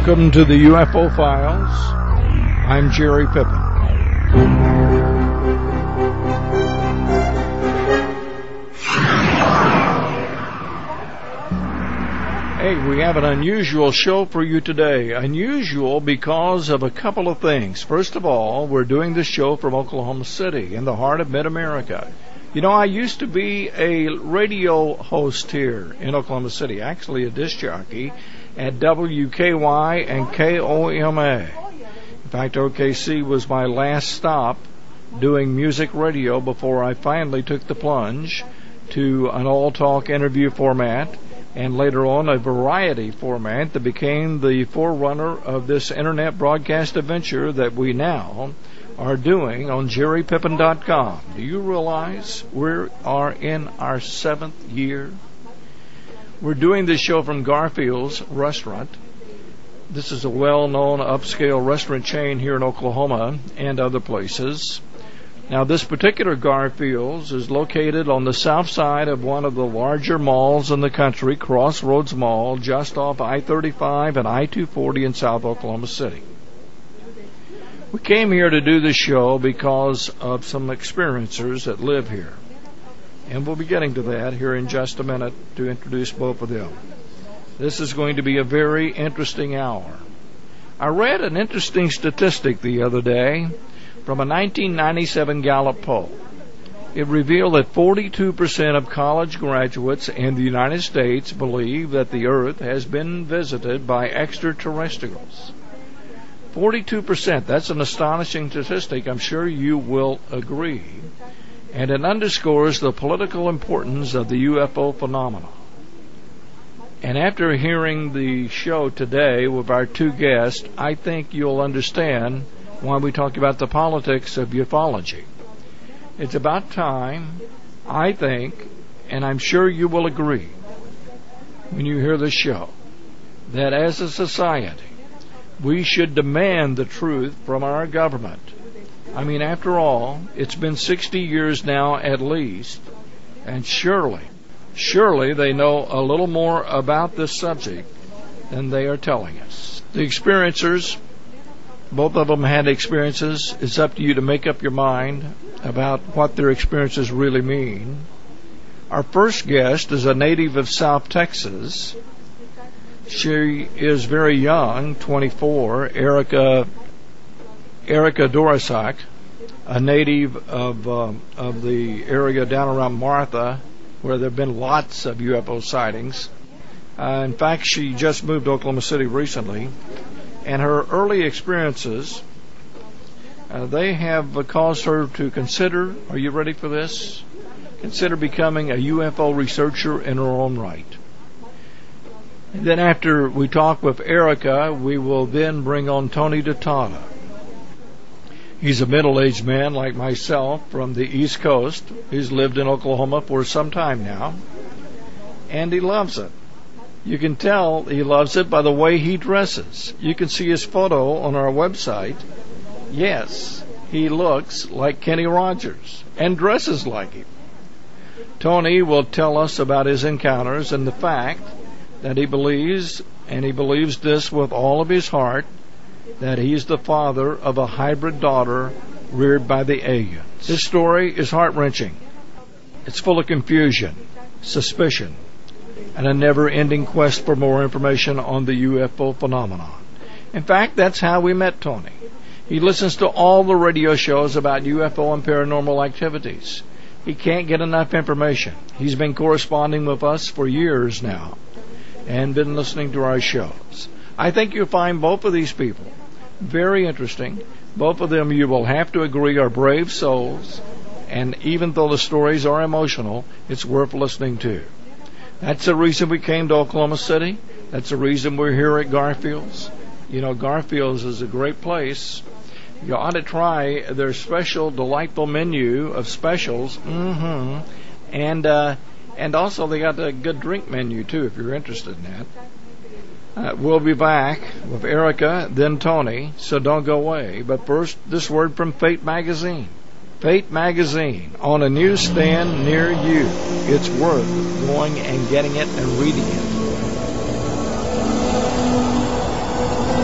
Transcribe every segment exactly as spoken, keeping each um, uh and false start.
Welcome to the U F O Files. I'm Jerry Pippin. Hey, we have an unusual show for you today. Unusual because of a couple of things. First of all, we're doing this show from Oklahoma City, in the heart of Mid-America. You know, I used to be a radio host here in Oklahoma City, actually a disc jockey at W K Y and K O M A. In fact, O K C was my last stop doing music radio before I finally took the plunge to an all-talk interview format and later on a variety format that became the forerunner of this internet broadcast adventure that we now are doing on jerry pippin dot com. Do you realize we are in our seventh year? We're doing this show from Garfield's Restaurant. This is a well-known upscale restaurant chain here in Oklahoma and other places. Now, this particular Garfield's is located on the south side of one of the larger malls in the country, Crossroads Mall, just off I thirty-five and I two forty in South Oklahoma City. We came here to do this show because of some experiencers that live here. And we'll be getting to that here in just a minute to introduce both of them. This is going to be a very interesting hour. I read an interesting statistic the other day from a nineteen ninety-seven Gallup poll. It revealed that forty-two percent of college graduates in the United States believe that the Earth has been visited by extraterrestrials. forty-two percent, that's an astonishing statistic. I'm sure you will agree. And it underscores the political importance of the U F O phenomenon. And after hearing the show today with our two guests, I think you'll understand why we talk about the politics of ufology. It's about time, I think, and I'm sure you will agree when you hear this show, that as a society, we should demand the truth from our government. I mean, after all, it's been sixty years now at least, and surely, surely they know a little more about this subject than they are telling us. The experiencers, both of them had experiences. It's up to you to make up your mind about what their experiences really mean. Our first guest is a native of South Texas. She is very young, twenty-four, Erica Erica Dorosak, a native of uh, of the area down around Martha, where there have been lots of U F O sightings. Uh, in fact, she just moved to Oklahoma City recently, and her early experiences, uh, they have caused her to consider, are you ready for this? Consider becoming a U F O researcher in her own right. And then after we talk with Erica, we will then bring on Tony Datata. He's a middle-aged man like myself from the East Coast. He's lived in Oklahoma for some time now, and he loves it. You can tell he loves it by the way he dresses. You can see his photo on our website. Yes, he looks like Kenny Rogers and dresses like him. Tony will tell us about his encounters and the fact that he believes, and he believes this with all of his heart, that he's the father of a hybrid daughter reared by the aliens. His story is heart-wrenching. It's full of confusion, suspicion, and a never-ending quest for more information on the U F O phenomenon. In fact, that's how we met Tony. He listens to all the radio shows about U F O and paranormal activities. He can't get enough information. He's been corresponding with us for years now and been listening to our shows. I think you'll find both of these people very interesting. Both of them, you will have to agree, are brave souls, and even though the stories are emotional, it's worth listening to. That's the reason we came to Oklahoma City. That's the reason we're here at Garfield's. You know, Garfield's is a great place. You ought to try their special, delightful menu of specials. Mm-hmm. And, uh, and also they got a good drink menu, too, if you're interested in that. Uh, we'll be back with Erica, then Tony, so don't go away. But first, this word from Fate Magazine. Fate Magazine, on a newsstand near you. It's worth going and getting it and reading it.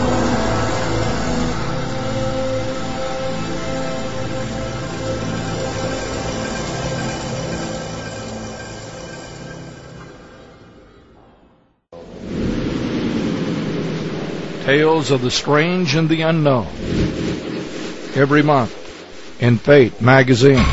Tales of the Strange and the Unknown. Every month in Fate Magazine.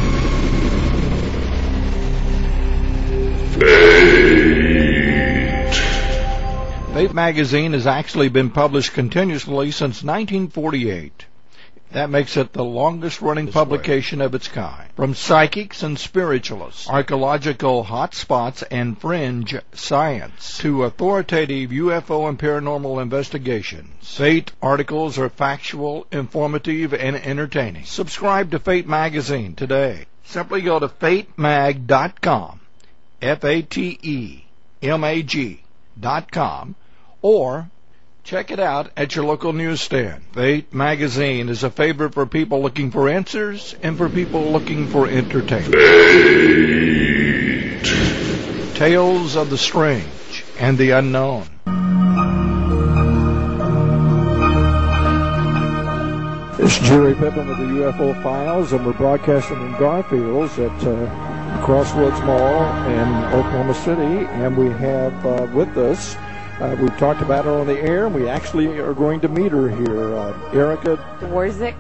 Fate. Fate Magazine has actually been published continuously since nineteen forty-eight. That makes it the longest-running publication of its kind. From psychics and spiritualists, archaeological hotspots and fringe science, to authoritative U F O and paranormal investigations, Fate articles are factual, informative, and entertaining. Subscribe to Fate Magazine today. Simply go to fate mag dot com, F A T E M A G dot com, or check it out at your local newsstand. Fate Magazine is a favorite for people looking for answers and for people looking for entertainment. Fate. Tales of the strange and the unknown. This is Jerry Pippin with the U F O Files, and we're broadcasting in Garfield's at uh, Crossroads Mall in Oklahoma City, and we have uh, with us, Uh, we've talked about her on the air, and we actually are going to meet her here. Uh, Erica Dworzik.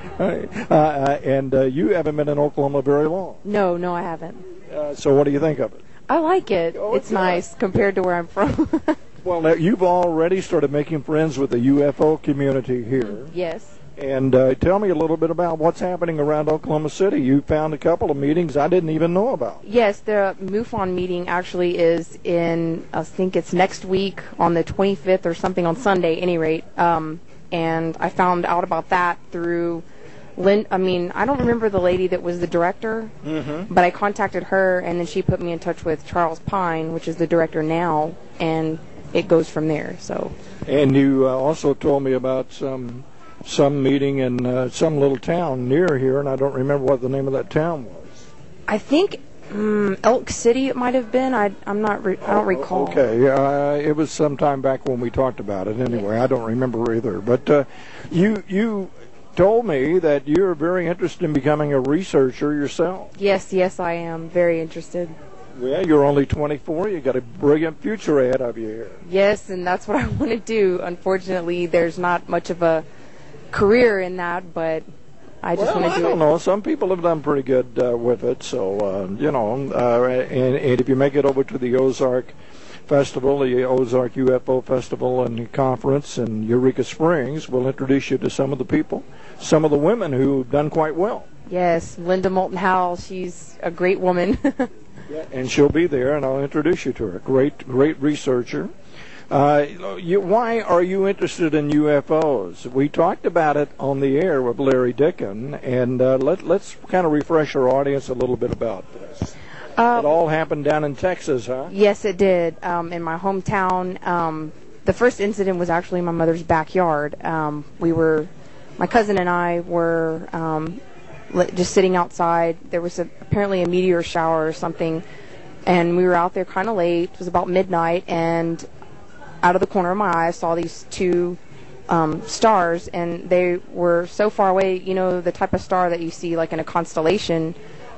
Uh, uh, and uh, you haven't been in Oklahoma very long. No, no, I haven't. Uh, so what do you think of it? I like it. Oh, it's yeah. nice compared to where I'm from. Well, now, you've already started making friends with the U F O community here. Yes. And uh, tell me a little bit about what's happening around Oklahoma City. You found a couple of meetings I didn't even know about. Yes, the MUFON meeting actually is in, I think it's next week on the twenty-fifth or something on Sunday, any rate. Um, and I found out about that through Lynn. I mean, I don't remember the lady that was the director, mm-hmm. but I contacted her, and then she put me in touch with Charles Pine, which is the director now, and it goes from there. So. And you uh, also told me about some... some meeting in uh, some little town near here, and I don't remember what the name of that town was. I think um, Elk City it might have been. I, I'm not. Re- I don't recall. Okay, uh, it was some time back when we talked about it. Anyway, I don't remember either. But uh, you you told me that you're very interested in becoming a researcher yourself. Yes, yes, I am very interested. Well, you're only twenty-four. You got a brilliant future ahead of you here. Yes, and that's what I want to do. Unfortunately, there's not much of a career in that, but I just well, want to do it. I don't it. know. Some people have done pretty good uh, with it. So, uh, you know, uh, and, and if you make it over to the Ozark Festival, the Ozark U F O Festival and Conference in Eureka Springs, we'll introduce you to some of the people, some of the women who've done quite well. Yes, Linda Moulton Howell, she's a great woman. Yeah, and she'll be there, and I'll introduce you to her. Great, great researcher. Uh, you, why are you interested in U F Os? We talked about it on the air with Larry Dickin, and uh, let, let's kind of refresh our audience a little bit about this. Uh, it all happened down in Texas, huh? Yes, it did. Um, in my hometown, um, the first incident was actually in my mother's backyard. Um, we were, my cousin and I were um, just sitting outside. There was a, apparently a meteor shower or something, and we were out there kind of late. It was about midnight, and out of the corner of my eye, I saw these two um, stars, and they were so far away. You know, the type of star that you see like in a constellation.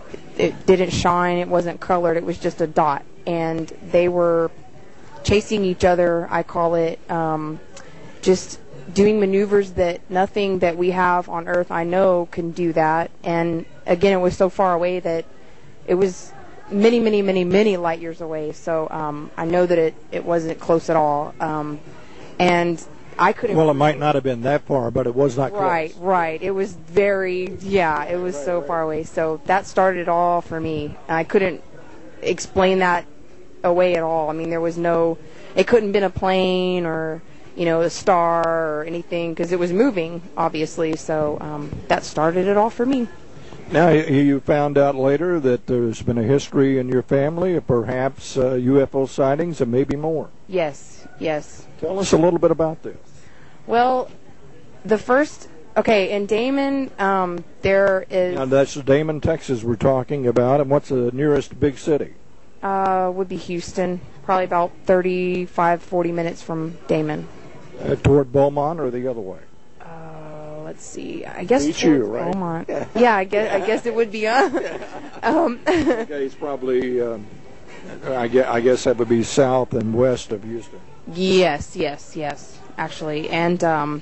It didn't shine. It wasn't colored. It was just a dot, and they were chasing each other. I call it um, just doing maneuvers that nothing that we have on Earth, I know, can do that. And again, it was so far away that it was many, many, many, many light years away. So um, I know that it, it wasn't close at all. Um, and I couldn't. Well, it might not have been that far, but it was not close. Right, right. It was very, yeah, it was right, so right. far away. So that started it all for me. And I couldn't explain that away at all. I mean, there was no, it couldn't have been a plane or, you know, a star or anything, because it was moving, obviously. So um, that started it all for me. Now, you found out later that there's been a history in your family of perhaps uh, U F O sightings and maybe more. Yes, yes. Tell us a little bit about this. Well, the first, okay, in Damon, um, there is... Now, that's Damon, Texas we're talking about, and what's the nearest big city? Uh, would be Houston, probably about thirty-five, forty minutes from Damon. Uh, toward Beaumont or the other way? Uh, let's see. I guess Beach you, right? Beaumont. Yeah, I guess I guess it would be. Uh, um, okay, it's probably. Um, I guess I guess that would be south and west of Houston. Yes, yes, yes. actually, and um,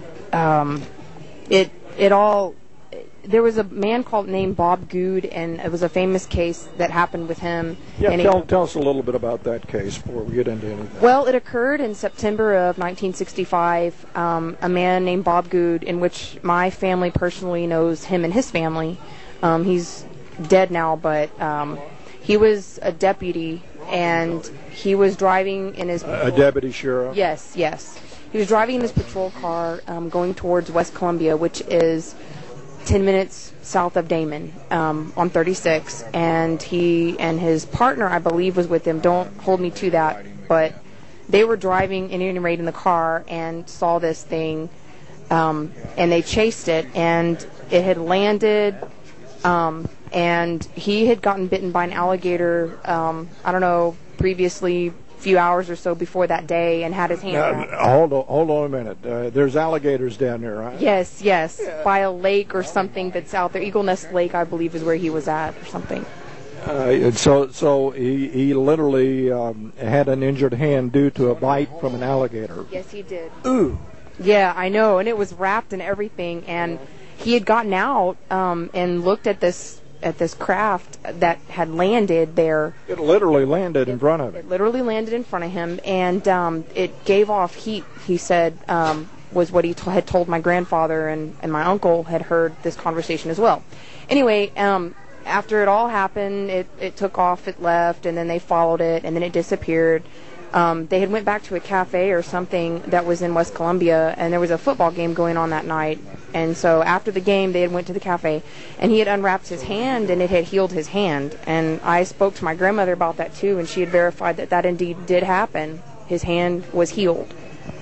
um, it it all. There was a man called named Bob Good, and it was a famous case that happened with him. Yeah, and tell, it, tell us a little bit about that case before we get into anything. Well, it occurred in September of nineteen sixty-five. Um, a man named Bob Good, in which my family personally knows him and his family. Um, he's dead now, but um, he was a deputy, and he was driving in his... A, a deputy sheriff? Yes, yes. He was driving in his patrol car um, going towards West Columbia, which is ten minutes south of Damon, um, on thirty-six, and he and his partner, I believe, was with him. Don't hold me to that, but they were driving at any rate in the car and saw this thing, um, and they chased it, and it had landed, um, and he had gotten bitten by an alligator, um, I don't know, previously, few hours or so before that day, and had his hand Now, wrapped. hold on, hold on a minute. Uh, there's alligators down there, right? Yes, yes, by a lake or something that's out there. Eagle Nest Lake, I believe, is where he was at, or something. Uh, so, so he he literally um, had an injured hand due to a bite from an alligator. Yes, he did. Ooh. Yeah, I know, and it was wrapped and everything, and he had gotten out um, and looked at this at this craft that had landed there. It literally landed in front of It him. literally landed in front of him, and um, it gave off heat, he said, um, was what he t- had told my grandfather, and, and my uncle had heard this conversation as well. Anyway, um, after it all happened, it, it took off, it left, and then they followed it, and then it disappeared. Um, they had went back to a cafe or something that was in West Columbia, and there was a football game going on that night. And so after the game, they had went to the cafe, and he had unwrapped his hand, and it had healed his hand. And I spoke to my grandmother about that too, and she had verified that that indeed did happen. His hand was healed.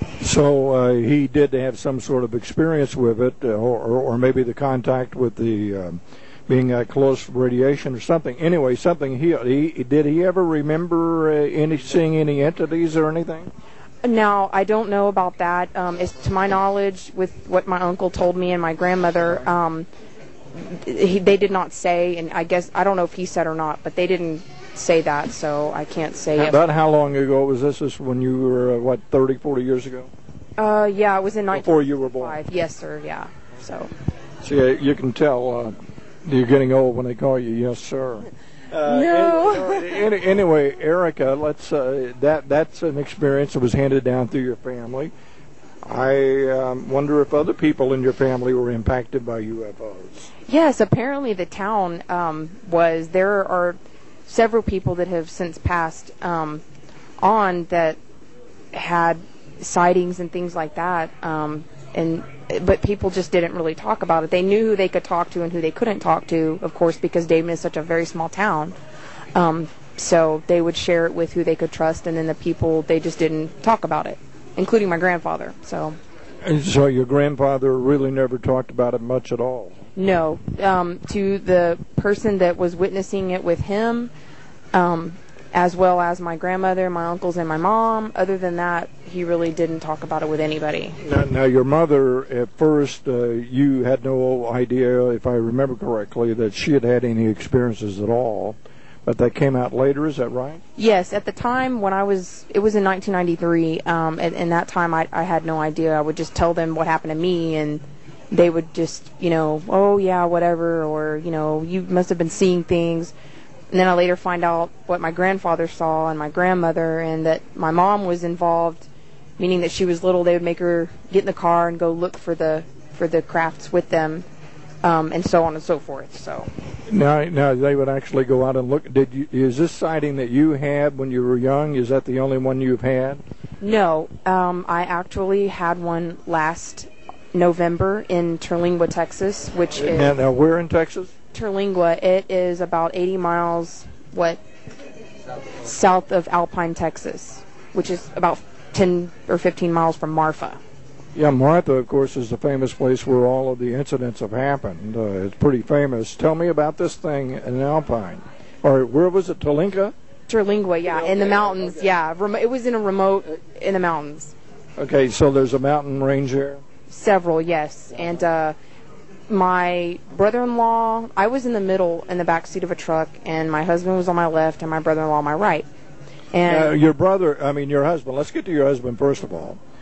So uh, he did have some sort of experience with it, uh, or, or maybe the contact with the um, being uh, close radiation or something. Anyway, something he, he did he ever remember uh, any seeing any entities or anything? Now, I don't know about that. Um, as to my knowledge, with what my uncle told me and my grandmother, um, he, they did not say, and I guess, I don't know if he said or not, but they didn't say that, so I can't say. About how long ago was this? This when you were, uh, what, thirty, forty years ago? Uh, yeah, it was in nineteen Before you were born? Yes, sir, yeah. So. See, uh, you can tell uh, you're getting old when they call you yes, sir. Uh, no. Any, anyway, Erica, let's. Uh, that that's an experience that was handed down through your family. I um, wonder if other people in your family were impacted by U F Os. Yes, apparently the town um, was. There are several people that have since passed um, on that had sightings and things like that. Um, and but people just didn't really talk about it. They knew who they could talk to and who they couldn't talk to, of course, because Damon is such a very small town. Um, so they would share it with who they could trust, and then the people, they just didn't talk about it, including my grandfather. So. And so your grandfather really never talked about it much at all? No. Um, to the person that was witnessing it with him, um, as well as my grandmother, my uncles, and my mom. Other than that, he really didn't talk about it with anybody. Now, now your mother, at first, uh, you had no idea, if I remember correctly, that she had had any experiences at all. But that came out later, is that right? Yes, at the time when I was, it was in nineteen ninety-three, um, and, and that time I, I had no idea. I would just tell them what happened to me, and they would just, you know, oh yeah, whatever, or, you know, you must have been seeing things. And then I later find out what my grandfather saw and my grandmother, and that my mom was involved, meaning that she was little. They would make her get in the car and go look for the for the crafts with them, um, and so on and so forth. So now, now they would actually go out and look. Did you? Is this sighting that you had when you were young? Is that the only one you've had? No, um, I actually had one last November in Terlingua, Texas, which is now, now where in Texas? Terlingua. It is about eighty miles what south of Alpine, Texas, which is about ten or fifteen miles from Marfa. Yeah, Martha, of course, is the famous place where all of the incidents have happened. Uh, it's pretty famous. Tell me about this thing in Alpine. Or where was it, Terlingua? Terlingua, yeah, in the mountains, okay. yeah. Remo- it was in a remote, in the mountains. Okay, so there's a mountain range there? Several, yes. And uh, my brother-in-law, I was in the middle in the back seat of a truck, and my husband was on my left and my brother-in-law on my right. And uh, your brother, I mean your husband, let's get to your husband first of all.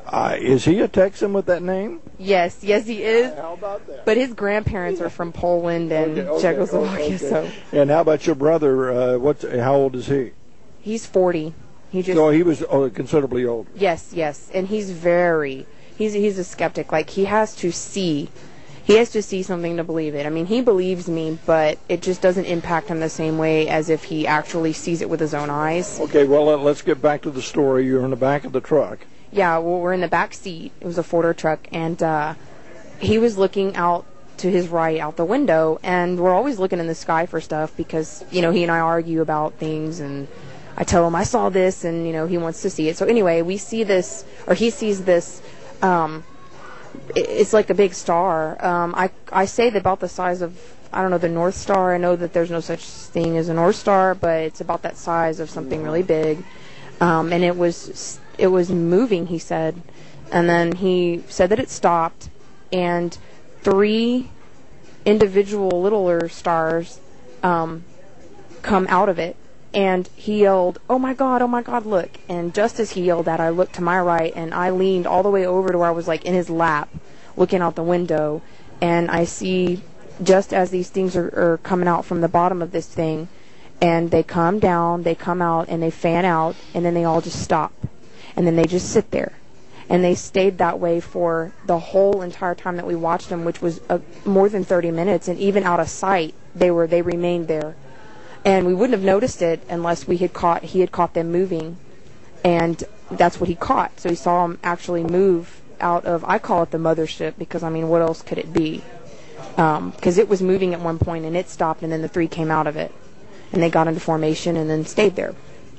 Uh, is he a Texan with that name? Yes, yes, he is. How about that? But his grandparents are from Poland and Okay, okay, Czechoslovakia. okay. So. And how about your brother? Uh, what's how old is he? He's forty. He just. So he was oh, considerably older. Yes, yes, and he's very. He's he's a skeptic. Like he has to see. He has to see something to believe it. I mean, he believes me, but it just doesn't impact him the same way as if he actually sees it with his own eyes. Okay, well, let- let's get back to the story. You're in the back of the truck. Yeah, well, we're in the back seat. It was a four-door truck, and uh, he was looking out to his right out the window, and we're always looking in the sky for stuff because, you know, he and I argue about things, and I tell him I saw this, and, you know, he wants to see it. So anyway, we see this, or he sees this, um, it, it's like a big star. Um, I, I say that about the size of, I don't know, the North Star. I know that there's no such thing as a North Star, but it's about that size of something really big. Um, and it was it was moving, he said. And then he said that it stopped, and three individual littler stars um, come out of it. And he yelled, "Oh my God, oh my God, look." And just as he yelled that, I looked to my right, and I leaned all the way over to where I was like in his lap, looking out the window. And I see, just as these things are, are coming out from the bottom of this thing, and they come down, they come out, and they fan out, and then they all just stop. And then they just sit there. And they stayed that way for the whole entire time that we watched them, which was uh, more than thirty minutes. And even out of sight, they were they remained there. And we wouldn't have noticed it unless we had caught he had caught them moving. And that's what he caught. So he saw them actually move out of, I call it the mothership, because, I mean, what else could it be? Because um, it was moving at one point, and it stopped, and then the three came out of it. And they got into formation and then stayed there.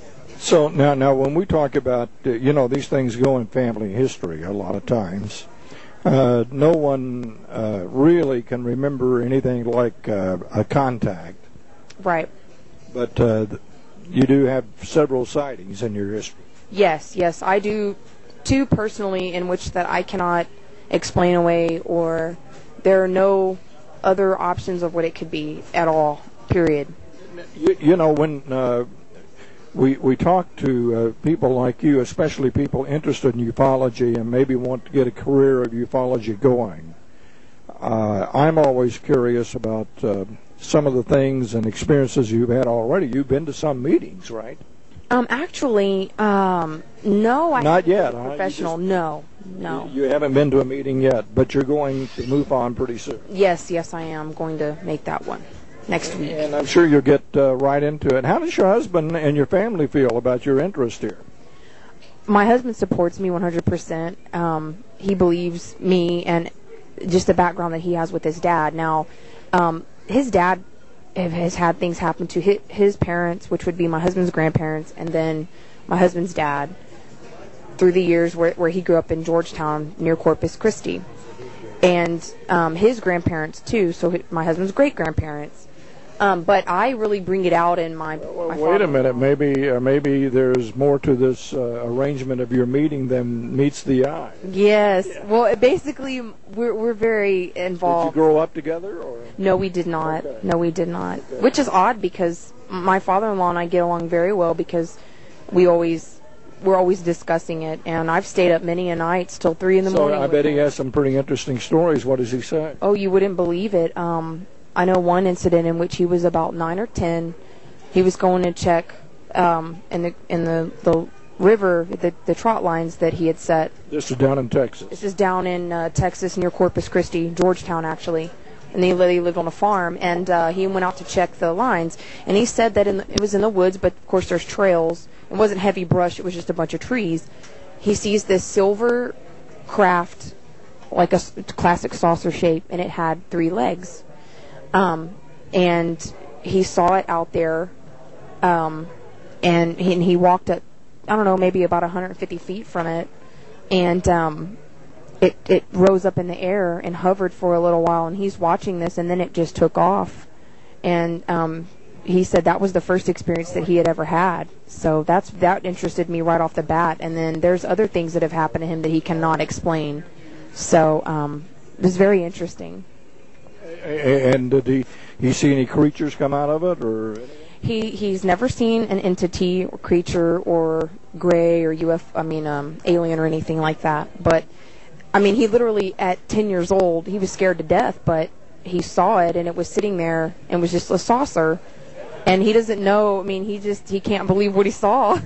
So now, now when we talk about, uh, you know, these things go in family history a lot of times. Uh, no one uh, really can remember anything like uh, a contact. Right. But uh, you do have several sightings in your history. Yes, yes. I do two personally in which that I cannot explain away, or there are no other options of what it could be at all, period. You, you know, when uh, we we talk to uh, people like you, especially people interested in ufology and maybe want to get a career of ufology going, uh, I'm always curious about uh, some of the things and experiences you've had already. You've been to some meetings, right? Um, actually, um, no. I Not yet. Huh? Huh? Professional, just, no, no. You, you haven't been to a meeting yet, but you're going to move on pretty soon. Yes, yes, I am going to make that one next week. And I'm sure you'll get uh, right into it. How does your husband and your family feel about your interest here? My husband supports me one hundred percent. Um, he believes me and just the background that he has with his dad. Now, um, his dad has had things happen to his, his parents, which would be my husband's grandparents, and then my husband's dad through the years where, where he grew up in Georgetown near Corpus Christi. And um, his grandparents, too, so my husband's great-grandparents. Um, but I really bring it out in my, Well, my wait a minute. Maybe uh, maybe there's more to this uh, arrangement of your meeting than meets the eye. Yes. Yeah. Well, basically, we're we're very involved. Did you grow up together? Or? No, we did not. Okay. No, we did not. Okay. Which is odd because my father-in-law and I get along very well because we always we're always discussing it, and I've stayed up many a nights till three in the so morning. I bet he has some pretty interesting stories. What does he say? Oh, you wouldn't believe it. Um, I know one incident in which he was about nine or ten. He was going to check um, in the in the, the river, the, the trot lines that he had set. This is down in Texas. This is down in uh, Texas near Corpus Christi, Georgetown, actually. And they, they lived on a farm, and uh, he went out to check the lines. And he said that in the, it was in the woods, but of course there's trails. It wasn't heavy brush; it was just a bunch of trees. He sees this silver craft, like a s- classic saucer shape, and it had three legs. Um, and he saw it out there, um, and, he, and he walked up, I don't know, maybe about one hundred fifty feet from it, and um, it it rose up in the air and hovered for a little while, and he's watching this, and then it just took off, and um, he said that was the first experience that he had ever had. So that's that interested me right off the bat, and then there's other things that have happened to him that he cannot explain. So um, it was very interesting. And did he, he see any creatures come out of it, or? He he's never seen an entity or creature or gray or U F O, I mean um, alien or anything like that. But I mean, he literally at ten years old, he was scared to death, but he saw it and it was sitting there and was just a saucer, and he doesn't know. I mean, he just he can't believe what he saw.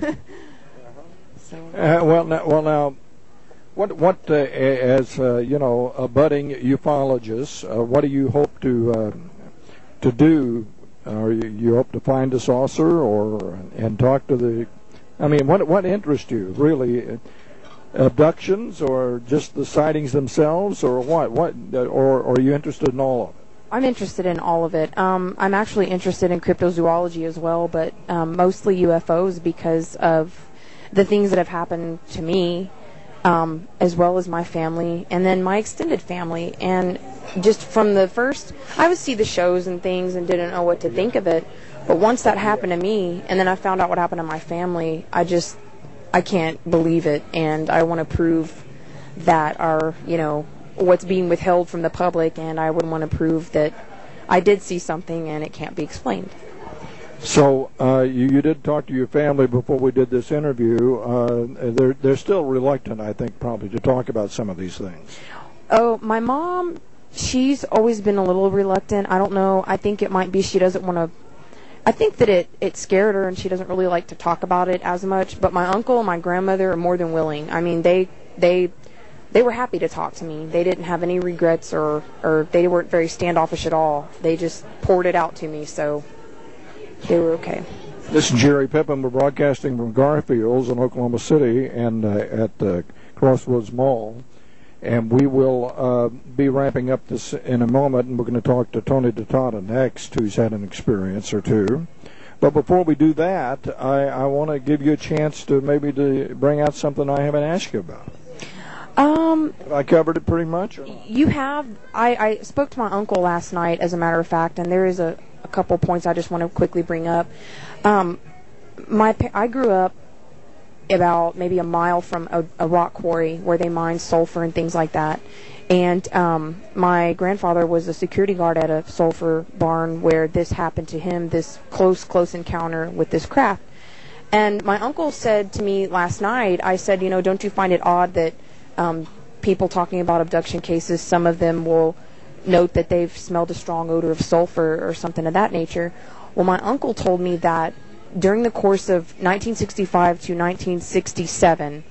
so. uh, well, now, well now, what what uh, as uh, you know, a budding ufologist, uh, what do you hope to uh, to do? Or you, you hope to find a saucer, or and talk to the? I mean, what what interests you really? Abductions, or just the sightings themselves, or what? What? Or, or are you interested in all of it? I'm interested in all of it. Um, I'm actually interested in cryptozoology as well, but um, mostly U F Os because of the things that have happened to me, um, as well as my family, and then my extended family. And just from the first, I would see the shows and things and didn't know what to think of it. But once that happened to me, and then I found out what happened to my family, I just, I can't believe it. And I want to prove that our, you know, what's being withheld from the public, and I would want to prove that I did see something and it can't be explained. So uh, you, you did talk to your family before we did this interview. Uh, they're they're still reluctant, I think, probably to talk about some of these things. Oh, my mom, she's always been a little reluctant. I don't know. I think it might be she doesn't want to. I think that it, it scared her and she doesn't really like to talk about it as much. But my uncle and my grandmother are more than willing. I mean, they they they were happy to talk to me. They didn't have any regrets, or, or they weren't very standoffish at all. They just poured it out to me, so they were okay. This is Jerry Pippin. We're broadcasting from Garfield's in Oklahoma City and uh, at the Crossroads Mall. And we will uh, be wrapping up this in a moment, and we're going to talk to Tony DeTata next, who's had an experience or two. But before we do that, I, I want to give you a chance to maybe to bring out something I haven't asked you about. Um, Have I covered it pretty much? Or not? You have. I, I spoke to my uncle last night, as a matter of fact, and there is a, a couple points I just want to quickly bring up. Um, my I grew up about maybe a mile from a, a rock quarry where they mine sulfur and things like that. And um, my grandfather was a security guard at a sulfur barn where this happened to him, this close, close encounter with this craft. And my uncle said to me last night, I said, you know, don't you find it odd that um, people talking about abduction cases, some of them will note that they've smelled a strong odor of sulfur or something of that nature? Well, my uncle told me that during the course of nineteen sixty-five to nineteen sixty-seven,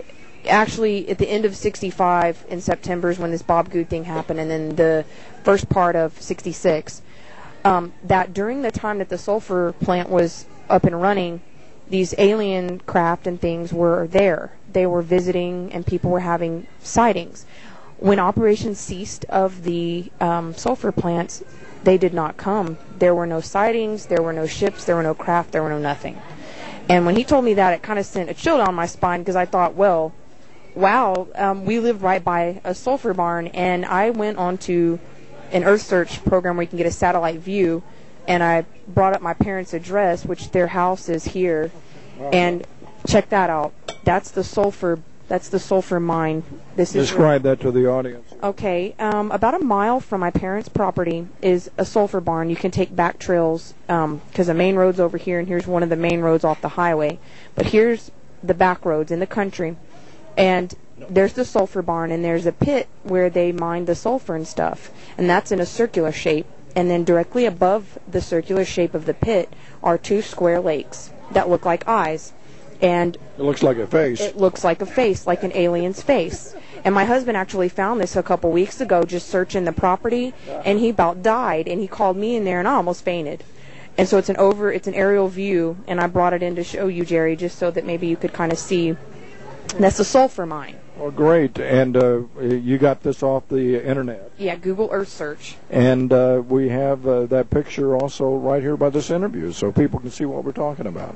actually at the end of sixty-five in September is when this Bob Good thing happened, and then the first part of sixty-six, um, that during the time that the sulfur plant was up and running, these alien craft and things were there. They were visiting, and people were having sightings. When operations ceased of the um, sulfur plants, they did not come. There were no sightings, there were no ships, there were no craft, there were no nothing. And when he told me that, it kind of sent a chill down my spine, because I thought, well, wow, um, we lived right by a sulfur barn, and I went on to an Earth Search program where you can get a satellite view, and I brought up my parents' address, which their house is here, and check that out. That's the sulfur. That's the sulfur mine. This is Describe that to the audience. Okay, um, about a mile from my parents' property is a sulfur barn. You can take back trails because um, the main road's over here, and here's one of the main roads off the highway. But here's the back roads in the country, and there's the sulfur barn, and there's a pit where they mine the sulfur and stuff, and that's in a circular shape. And then directly above the circular shape of the pit are two square lakes that look like eyes. And it looks like a face. It looks like a face, like an alien's face. And my husband actually found this a couple weeks ago just searching the property, and he about died, and he called me in there, and I almost fainted. And so it's an over, it's an aerial view, and I brought it in to show you, Jerry, just so that maybe you could kind of see. That's a sulfur mine. Well, great. And uh, you got this off the internet. Yeah, Google Earth Search. And uh, we have uh, that picture also right here by this interview, so people can see what we're talking about.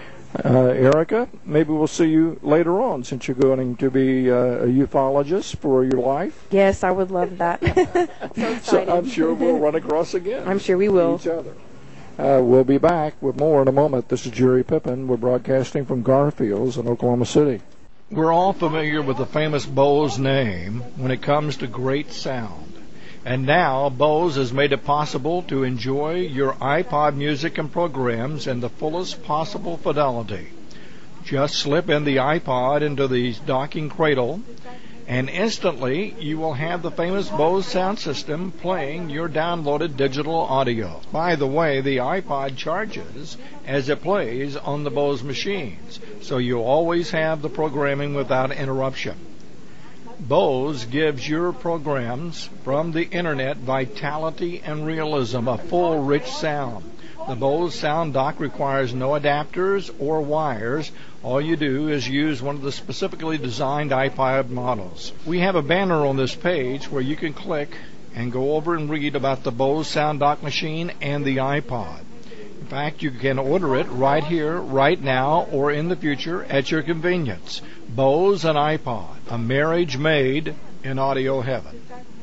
Uh, Erica, maybe we'll see you later on, since you're going to be uh, a ufologist for your life. Yes, I would love that. So excited. So I'm sure we'll run across again. I'm sure we will. Each other. Uh, we'll be back with more in a moment. This is Jerry Pippin. We're broadcasting from Garfield's in Oklahoma City. We're all familiar with the famous Bose name when it comes to great sound. And now Bose has made it possible to enjoy your iPod music and programs in the fullest possible fidelity. Just slip in the iPod into the docking cradle, and instantly you will have the famous Bose sound system playing your downloaded digital audio. By the way, the iPod charges as it plays on the Bose machines, so you always have the programming without interruption. Bose gives your programs from the internet vitality and realism, a full, rich sound. The Bose Sound Dock requires no adapters or wires. All you do is use one of the specifically designed iPod models. We have a banner on this page where you can click and go over and read about the Bose Sound Dock machine and the iPod. In fact, you can order it right here, right now, or in the future at your convenience. Bose and iPod, a marriage made in audio heaven.